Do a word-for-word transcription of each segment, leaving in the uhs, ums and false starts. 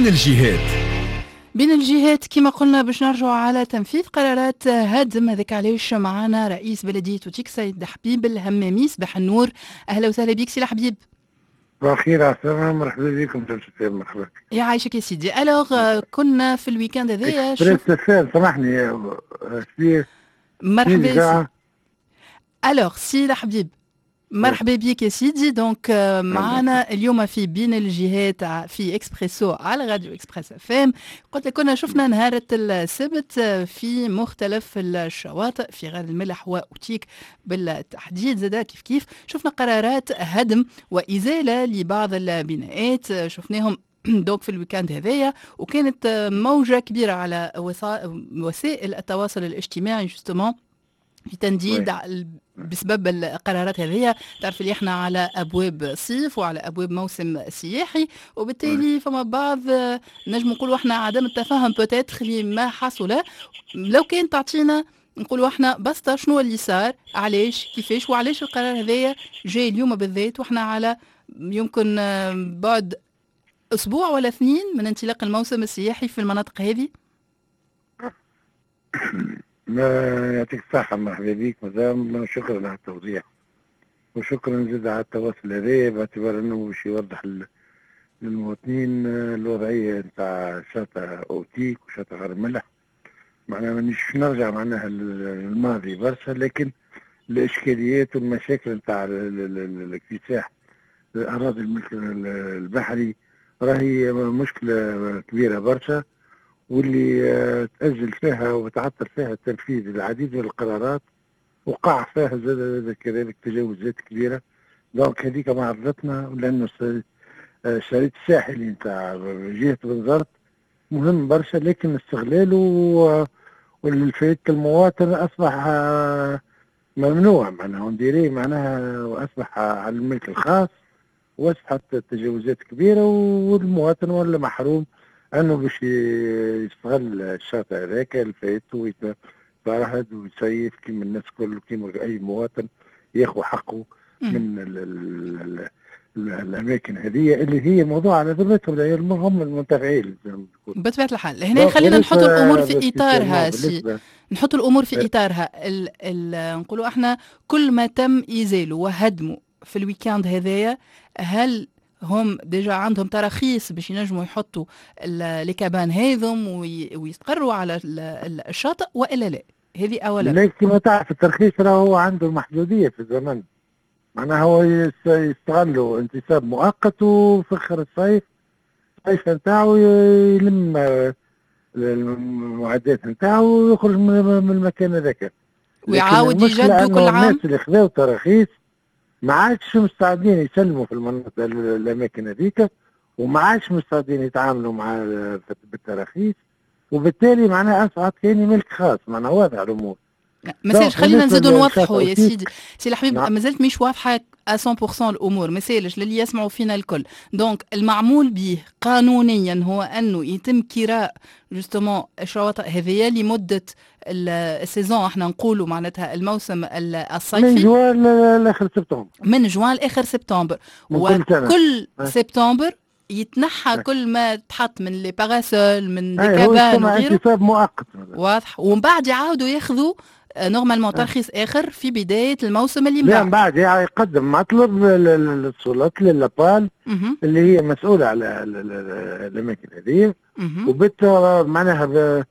بين الجهات. بين الجهات كما قلنا باش نرجعوا على تنفيذ قرارات هدم. هذاك علاش معنا رئيس بلدية أوتيك سيد حبيب الهمامي. صباح النور، أهلا وسهلا بك سي حبيب. بخير عسلامة، مرحبا بكم جلسة مرحبا. يا عايشك يا سيدي. الوغ كنا في الويكاند هذايا شوف سامحني شوية مرحبا سي. الوغ سي حبيب مرحبا بك يا سيدي. دونك معنا اليوم في بين الجهات في اكسبريسو على راديو اكسبريس اف ام. قلت لك كنا شفنا نهار السبت في مختلف الشواطئ في غار الملح واوتيك بالتحديد زادا كيف كيف شفنا قرارات هدم وازاله لبعض البناءات شفناهم دوك في الويكاند هذايا، وكانت موجه كبيره على وسائل التواصل الاجتماعي جوستومون في تنديد بسبب القرارات هذه. تعرف اللي احنا على ابواب صيف وعلى ابواب موسم سياحي، وبالتالي فما بعض نجم نقولوا احنا عدم التفاهم بوتيتر اللي ما حصل. لو كان تعطينا نقولوا احنا بسطه شنو اللي صار، علاش كيفاش وعلاش القرار هذايا جاي اليوم بالذات واحنا على يمكن بعد اسبوع ولا اثنين من انطلاق الموسم السياحي في المناطق هذه. ما يعطيك الصحة، مرحبا بك مدام، شكرا على التوضيح وشكرا زاد على التواصل هذا، باعتبار انه باش يوضح للمواطنين الوضعية نتاع شاطئ اوتيك وشاطئ غار الملح. معناها مانيش نرجع معناها الماضي برشا، لكن الاشكاليات والمشاكل نتاع الاكتساح الاراضي الملك البحري راهي مشكلة كبيرة برشا، واللي تأجل فيها وتعطل فيها تنفيذ العديد من القرارات، وقع فيها زاد كذلك تجاوزات كبيرة. دونك هذيك معرضتنا، لأنه الشريط الساحلي نتاع جهة بنزرت مهم برشا، لكن استغلاله والفائدة المواطن أصبح ممنوع معناها ونديريه معناها، وأصبح على الملك الخاص، وأصبحت تجاوزات كبيرة والمواطن ولا محروم انه باش يستغل الشاطئ هذاك لفايدته ويتفرهد ويصيف كيما الناس الكل، كيما اي مواطن ياخذ حقه من ال ال ال الاماكن هذه اللي هي موضوع على ذمتهم، هم المنتفعين بطبيعه الحال. هنا خلينا نحط الامور في اطارها سي، نحط الامور في اطارها. نقولوا احنا كل ما تم ازاله وهدمه في الويكاند هذايا، هل هم ديجا عندهم تراخيص باش ينجموا يحطوا الكابان هذم ويستقروا على الشاطئ وإلا لا؟ هذه أولا. لكن ما تعرف الترخيص راهو عنده المحدودية في الزمن، معناها هو يستغلوا انتساب مؤقت، وفي آخر الصيف الصيف نتاعو يلم المعدات نتاعو ويخرج من المكان هذاك، ويعاود يجدوا كل عام. الناس اللي خذاو تراخيص ما عادش مستعدين يسلموا في المناطق الاماكن هذيك، وما عادش مستعدين يتعاملوا مع بالتراخيص، وبالتالي معناها اصبحت كاني ملك خاص. معناها واضح الامور. مسالش خلينا نزيدوا نوضحوا يا سيدي سي الحبيب. نعم. مازالت مش واضحه مية بالمية الامور، مسالش للي يسمعوا فينا الكل. دونك المعمول به قانونيا هو انه يتم كراء جوستومون الشواطئ هذيا لمده السيزون، احنا نقولوا معناتها الموسم الصيفي من جوان لاخر سبتمبر، من جوان لاخر سبتمبر، وكل سبتمبر يتنحى كل ما تحط من لي باراسول من دي كابان وغيره، انتساب مؤقت واضح. ومن بعد يعاودوا ياخذوا نورمالمون ترخيص اخر في بدايه الموسم اللي من بعد. لا، بعد يقدم مطلب للسلطات للابال اللي هي مسؤوله على الاماكن هذه، وبت معناها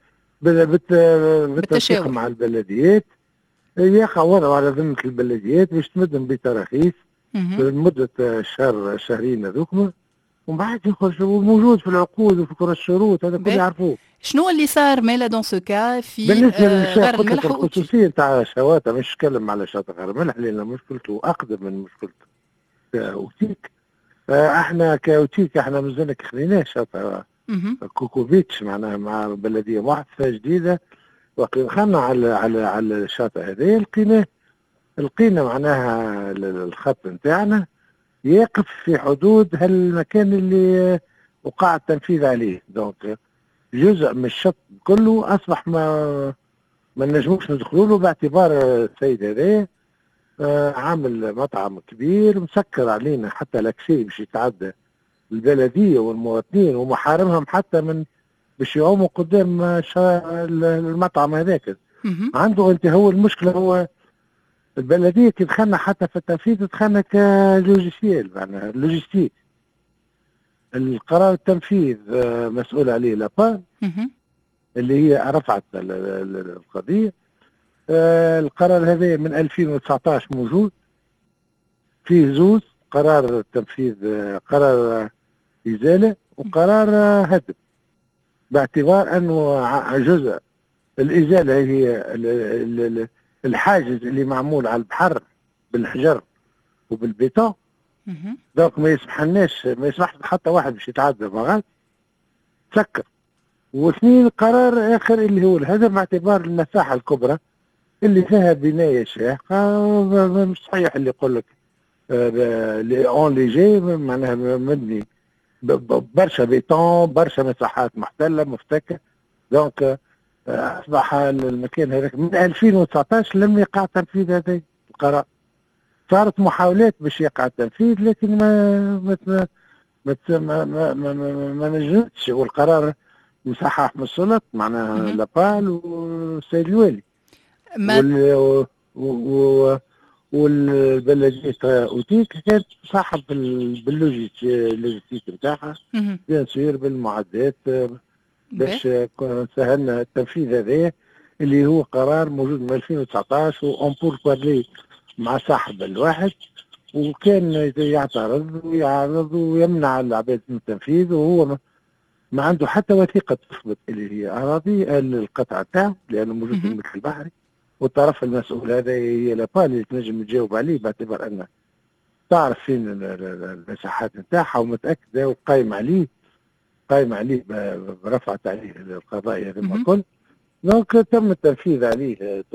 بالتشاور مع البلديات يقع وضعه على ذمه البلديات باش تمدهم بتراخيص لمده شهر شهرين هذوكم، ومن بعد يخرج موجود في العقود وفي كل الشروط، هذا كل يعرفوه. شنو اللي صار مالا دون سو كا في بالنسبه غار الملح الخصوصيه نتاع الشواطئ؟ مش نتكلم على شاطئ غار الملح لان مشكلته اقدم من مشكله اوتيك. احنا كاوتيك احنا مازلنا خليناه شاطئ كوكوفيتش معناها مع بلديه محدثه جديده، ودخلنا على على على الشاطئ هذا لقيناه لقينا معناها الخط نتاعنا يقف في حدود هالمكان اللي وقع التنفيذ عليه. دونك جزء من الشط كله اصبح ما ما نجموش ندخلوا له، باعتبار السيد هذا عامل مطعم كبير مسكر علينا حتى الاكسي باش يتعدى البلديه والمواطنين ومحارمهم حتى من باش يعوموا قدام المطعم هذاك. عنده انت هو المشكله هو البلديه كي دخلنا حتى في التنفيذ دخلنا كلوجيسيال معناها لوجيستيك. القرار التنفيذ مسؤول عليه لابان اللي هي رفعت القضيه. القرار هذا من ألفين وتسعطاش موجود فيه زوز قرار التنفيذ، قرار ازاله وقرار هدم، باعتبار انه جزء الازاله هي الحاجز اللي معمول على البحر بالحجر وبالبيتون. دونك ما يسمحلناش ما يسمحش حتى واحد باش يتعدى مغاد تسكر. واثنين قرار اخر اللي هو الهدم باعتبار المساحه الكبرى اللي فيها بنايه شاهقه. مش صحيح اللي يقول لك لي اون ليجي معناها مبني برشا بيتون برشا مساحات محتله مفتكه. دونك اصبح المكان هذاك من ألفين وتسعطاش لم يقع تنفيذ هذا القرار. صارت محاولات باش يقع التنفيذ لكن ما ما ما ما, ما, ما, ما, ما نجمتش. والقرار مصحح من السلطات معناها لابال والسيد الوالي وال و والبلديه اوتيك كانت صاحب باللوجيستيك نتاعها بيان سور بالمعدات باش سهلنا التنفيذ هذا اللي هو قرار موجود من ألفين وتسعطاش وأون بور بارلي مع صاحب الواحد، وكان يعترض ويعارض ويمنع العباد من التنفيذ، وهو ما عنده حتى وثيقه تثبت اللي هي اراضي القطعه تاعو لانه موجود في الملك البحري. والطرف المسؤول هذا هي لابال اللي تنجم تجاوب عليه باعتبار انه تعرف فين المساحات نتاعها ومتاكده وقايم عليه قايم عليه برفعت عليه القضايا هذما الكل. دونك تم التنفيذ عليه.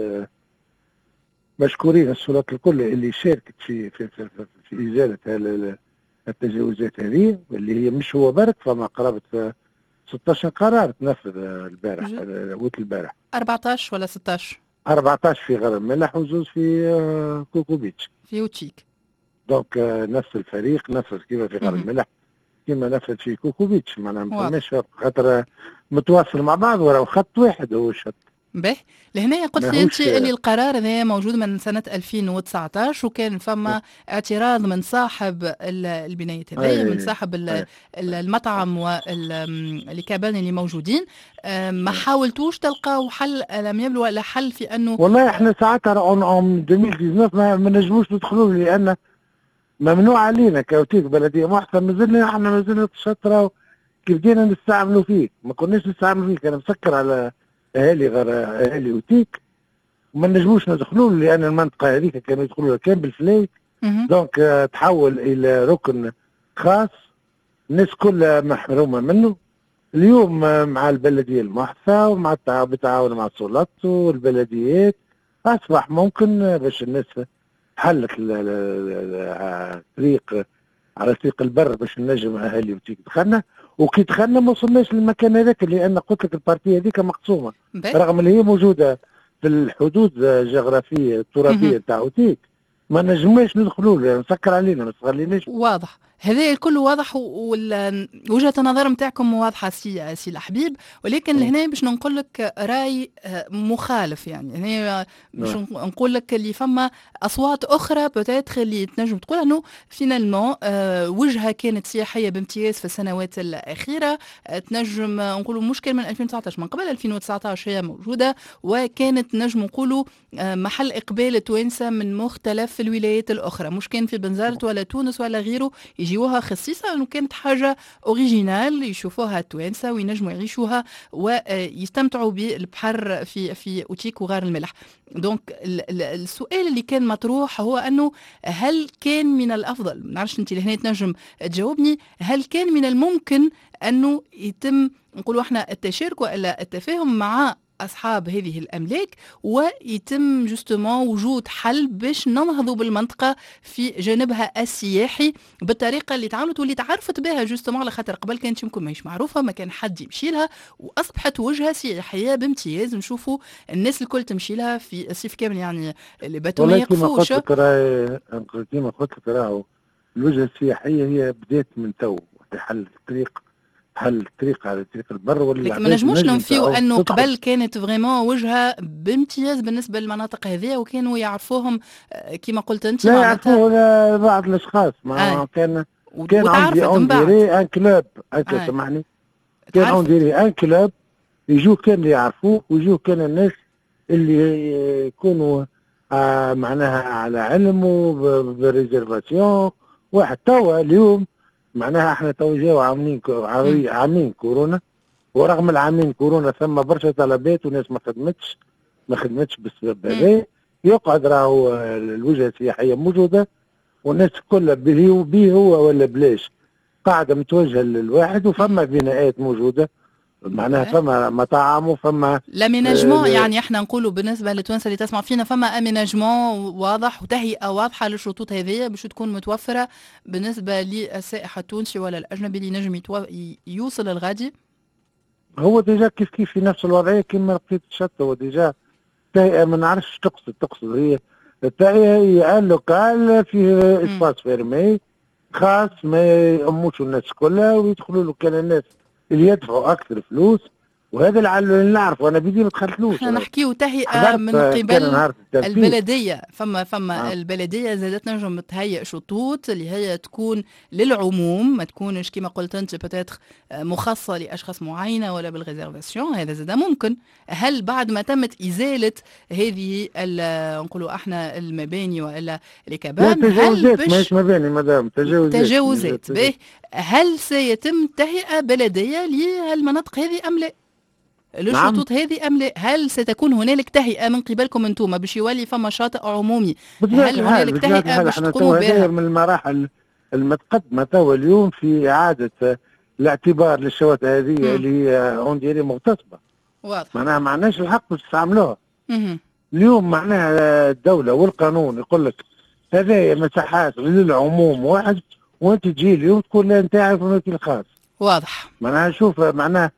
مشكورين السلطات الكل اللي شاركت في في في, في, في ازاله التجاوزات هذه اللي هي مش هو برك، فما قرابه ستاشر قرار تنفذ البارح وقت البارح أربعطاش ولا ستاشر أربعطاش في غرب ملح وزوز في كوكو بيتش في اوتيك. دونك نفس الفريق نفذ كيما في غرب ملح كيما نفذ في كوكو بيتش. معناها ما فماش خاطر متواصل مع بعض وراه خط واحد هو الشط. به لهنا قلت لي انت اللي القرار هذا موجود من سنه ألفين وتسعطاش وكان فما اعتراض من صاحب البنايه هذه من صاحب أي. المطعم والكابان اللي موجودين. ما حاولتوش تلقاو حل لم يبلغ ولا حل في انه والله احنا ساعتها اون ألفين وتسعطاش ما, ما نجموش ندخلوا لان ممنوع علينا كوتيك بلديه محترم. مازلنا احنا مازلنا الشطره كيف جينا نستعملوا فيه ما كناش نستعملوا فيه. كان مسكر على اهالي غير اهالي اوتيك وما نجموش ندخلوا لان المنطقه هذيك كانوا يدخلوا كان بالفلاي. دونك تحول الى ركن خاص الناس كلها محرومه منه. اليوم مع البلديه المحتفى ومع بالتعاون مع السلطات والبلديات اصبح ممكن باش الناس حلت الطريق على طريق البر باش نجم اهالي اوتيك دخلنا. وكي دخلنا ما وصلناش للمكان هذاك لان قلت لك البارتيه هذيك مقسومه رغم اللي هي موجوده في الحدود الجغرافيه الترابيه تاع اوتيك ما نجمناش ندخلوا له نسكر علينا ما تخليناش. واضح هذا الكل واضح ووجهه النظر نتاعكم واضحه سي سي الحبيب. ولكن لهنا باش نقول لك راي مخالف يعني هنا باش نقول لك اللي فما اصوات اخرى بوتيتر اللي تنجم تقول انه فينالمون وجهه كانت سياحيه بامتياز في السنوات الاخيره. تنجم نقولوا مشكل من ألفين وتسعطاش من قبل ألفين وتسعطاش هي موجوده وكانت نجم نقولوا محل اقبال التوانسه من مختلف الولايات الاخرى مش كان في بنزرت ولا تونس ولا غيره يجيوها خصيصا انه كانت حاجه اوريجينال يشوفوها التوانسه وينجموا يعيشوها ويستمتعوا بالبحر في في اوتيك وغار الملح. دونك السؤال اللي كان مطروح هو انه هل كان من الافضل ما نعرفش انت لهنا تنجم تجاوبني هل كان من الممكن انه يتم نقولوا احنا التشارك والا التفاهم مع أصحاب هذه الأملاك ويتم جستمون وجود حل باش ننهضوا بالمنطقة في جانبها السياحي بالطريقة اللي تعاملت واللي تعرفت بها جستمون على خاطر قبل كانت يمكن ماهيش معروفة ما كان حد يمشي لها وأصبحت وجهة سياحية بامتياز نشوفوا الناس الكل تمشي لها في الصيف كامل يعني اللي باتوا ما يقفوش. كما قلت لك راهو الوجهة السياحية هي بدات من تو حل الطريق حل الطريق على طريق البر. ولا لكن ما نجموش ننفيو انه قبل كانت فريمون وجهه بامتياز بالنسبه للمناطق هذه، وكانوا يعرفوهم كما قلت انت. لا يعرفوه بعض الاشخاص ما آه. كان كان عندي انديري ان كلوب هكا سامحني، كان عندي ان كلوب يجوا كان اللي يعرفوه ويجوا كان الناس اللي يكونوا آه معناها على علم وبريزرفاسيون. واحد توا اليوم معناها احنا تو جاو عاملين عامين كورونا، ورغم العامين كورونا ثم برشا طلبات وناس ما خدمتش ما خدمتش بالسبب هذا. يقعد راهو الوجهه السياحيه موجوده والناس كلها به به هو ولا بلاش قاعده متوجهه للواحد، وفما بناءات موجوده معناها فما مطاعم وفما لاميناجمون. آه يعني احنا نقولوا بالنسبه للتوانسه اللي تسمع فينا فما اميناجمون واضح وتهيئه واضحه للشطوط هذه باش تكون متوفره بالنسبه للسائح التونسي ولا الاجنبي اللي نجم يوصل الغادي. هو ديجا كيف كيف في نفس الوضعيه كما لقيت الشط. هو ديجا تهيئه ما نعرفش تقصد تقصد هي التهيئه هي ان لوكال فيه اسباس فيرمي خاص ما يأموش الناس كلها ويدخلوا له كان الناس اللي يدفعوا اكثر فلوس، وهذا اللي نعرف وانا بدي ما دخلتلوش. احنا نحكيو تهيئه من قبل البلديه. فما فما آه. البلديه زادت نجم تهيئ شطوط اللي هي تكون للعموم، ما تكونش كما قلت انت بتاتخ مخصصه لاشخاص معينه ولا بالريزرفاسيون. هذا زاد ممكن. هل بعد ما تمت ازاله هذه نقولوا احنا المباني والا الكباب تجاوزات ماهيش مباني مدام تجاوزات تجاوزات به هل سيتم تهيئه بلديه لهالمناطق هذه ام لا؟ للشطوط نعم. هذه أم لا؟ هل ستكون هنالك تهيئة من قبلكم أنتم باش يولي فما شاطئ عمومي؟ هل هنالك تهيئة باش تقوموا بها؟ من المراحل المتقدمة توا اليوم في إعادة الاعتبار للشواطئ هذه اللي هي اونديري مغتصبة. واضح. معناها ما عندناش الحق باش تستعملوها. اليوم معناها الدولة والقانون يقول لك هذه مساحات للعموم واحد، وأنت تجي اليوم تقول لا نتاعي في الملك الخاص. واضح. معناها شوف معناها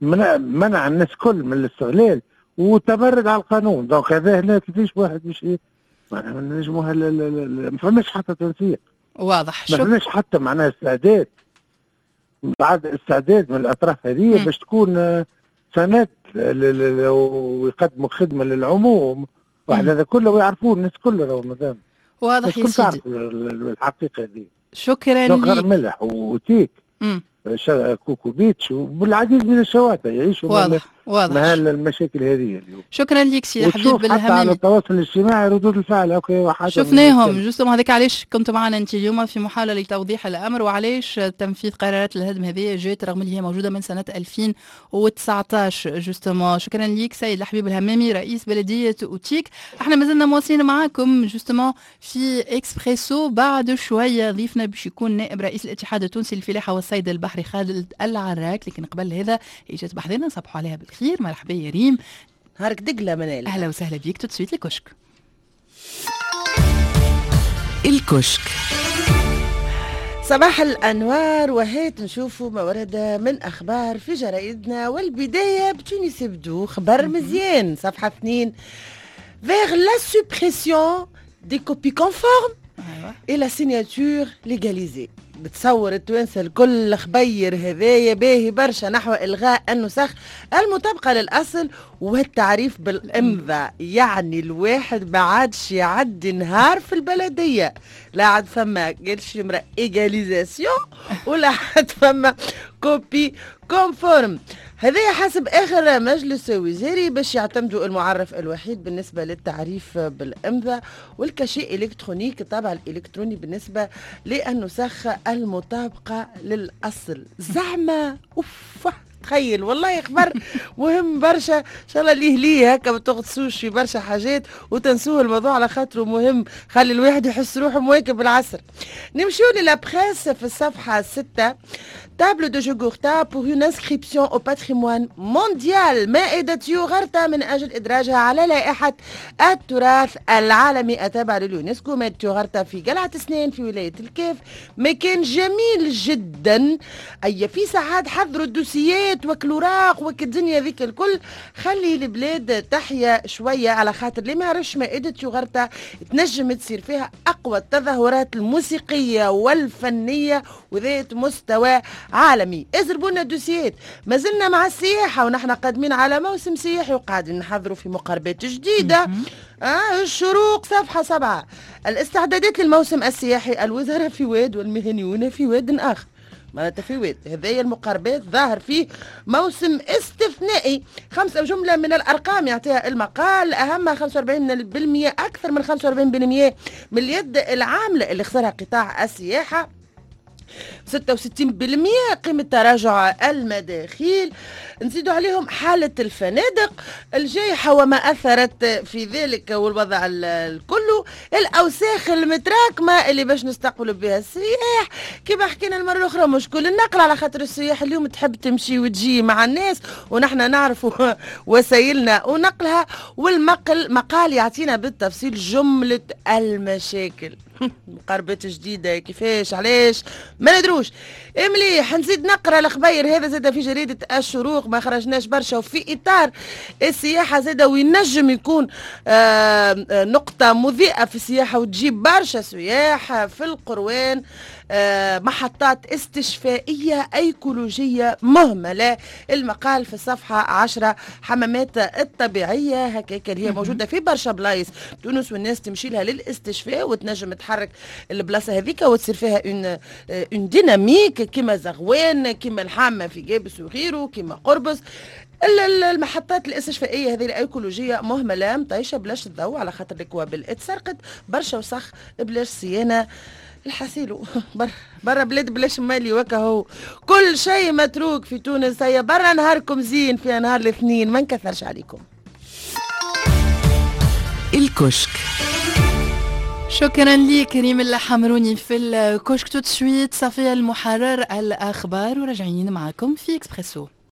منع الناس كل من الاستغلال وتمرد على القانون. دونك هذا هنا كيفاش واحد مش معناها نجموا ما فماش حتى تنسيق. واضح. ما فماش حتى معناها استعداد بعد استعداد من الاطراف هذه باش تكون سند ويقدموا خدمه للعموم. واحد هذا كله ويعرفوه الناس كلها راهو مدام. واضح يا سيدي. الحقيقه هذه. شكرا لك. غير ملح وتيك. كوكو بيتش والعديد من الشواطئ يعيشوا واضح واضح مهال المشاكل هذه اليوم. شكرا لك سي حبيب الهمامي. حتى على التواصل الاجتماعي ردود الفعل اوكي شفناهم جوستوم. هذاك علاش كنت معنا انت اليوم في محاوله لتوضيح الامر وعلاش تنفيذ قرارات الهدم هذه جات رغم اللي هي موجوده من سنه ألفين وتسعطاش جوستوم. شكرا لك سيد الحبيب الهمامي رئيس بلديه اوتيك. احنا مازلنا مواصلين معاكم جوستوم في اكسبريسو. بعد شويه ضيفنا باش يكون نائب رئيس الاتحاد التونسي للفلاحه والصيد البحري خالد العراك. لكن قبل هذا اجت بحضرنا نصبحوا عليها بالخير. مرحبا يا ريم. نهارك دقله منال. اهلا وسهلا بيك. تسويت الكشك. الكشك صباح الانوار. وهات نشوفوا ما ورد من اخبار في جرائدنا، والبدايه بتونس يبدو خبر مزيان صفحه اثنين. vers la suppression des copies conformes et la signature légalisée. بتصور التوانسه الكل خبير هذايا باهي برشا نحو الغاء النسخ المطابقه للاصل والتعريف بالامضاء. يعني الواحد ما عادش يعدي نهار في البلديه لا عاد فما قالش مرا ايغاليزاسيون ولا عاد فما كوبي كونفورم. هذا حسب اخر مجلس وزاري باش يعتمدوا المعرف الوحيد بالنسبه للتعريف بالامضاء والكاشي الكترونيك الطابع الالكتروني بالنسبه للنسخ المطابقه للاصل. زعما اوف تخيل والله خبر مهم برشا. ان شاء الله ليه ليه هكا ما تغطسوش في برشا حاجات وتنسوه الموضوع على خاطره مهم. خلي الواحد يحس روحه مواكب العصر. نمشيو للا بريس في الصفحه ستة. table de Jugurtha pour une inscription au patrimoine mondial. مائدة يوغرتا من أجل إدراجها على لائحة التراث العالمي التابع لليونسكو. مائدة يوغرتا في قلعة سنين في ولاية الكيف. مكان جميل جدا. أي في ساعات حضروا الدوسيات البيانات وكلوراق وك الدنيا ذيك الكل. خلي البلاد تحيا شويه على خاطر اللي ما يعرفش مائده يوغرتا تنجم تصير فيها اقوى التظاهرات الموسيقيه والفنيه وذات مستوى عالمي. ازربوا لنا دوسيات. ما زلنا مع السياحه ونحن قادمين على موسم سياحي وقاعدين نحضروا في مقاربات جديده. آه الشروق صفحة سبعة. الاستعدادات للموسم السياحي، الوزارة في واد والمهنيون في واد آخر. معناتها في واد هذه المقاربات ظاهر فيه موسم استثنائي. خمسة جملة من الأرقام يعطيها المقال، أهمها خمسة وأربعين بالمئة، أكثر من خمسة وأربعين بالمئة من اليد العاملة اللي خسرها قطاع السياحة. ستة وستين بالمئة قيمة تراجع المداخيل. نزيدوا عليهم حالة الفنادق، الجائحة وما أثرت في ذلك والوضع الكل، الأوساخ المتراكمة اللي باش نستقبلوا بها السياح. كما حكينا المرة الأخرى مشكل النقل على خاطر السياح اليوم تحب تمشي وتجي مع الناس ونحن نعرفوا وسائلنا ونقلها. والمقل مقال يعطينا بالتفصيل جملة المشاكل. مقاربات جديدة كيفاش علاش ما ندروش. مليح نزيد نقرا الخبير هذا زاد في جريدة الشروق، ما خرجناش برشا وفي إطار السياحة زاد وينجم يكون آه نقطة مضيئة في السياحة وتجيب برشا سياح في القروان. آه محطات استشفائية ايكولوجية مهملة. المقال في الصفحة عشرة. حمامات الطبيعية هكاك اللي هي موجودة في برشا بلايص تونس والناس تمشي لها للاستشفاء وتنجم تحرك البلاصة هذيك وتصير فيها اون اون ديناميك كيما زغوان كيما الحامة في جابس وغيره كيما قربص. المحطات الاستشفائيه هذه الايكولوجيه مهمله مطيشه بلاش الضوء على خاطر الكوابل اتسرقت برشا وسخ بلاش صيانه. الحسيلو برا برا بلاد بلاش مالي وكهو كل شيء متروك في تونس. هيا برا نهاركم زين في نهار الاثنين ما نكثرش عليكم. الكشك. شكرا لي كريم الحمروني في الكشك. تو تسويت صفية المحرر الأخبار وراجعين معكم في إكسبريسو.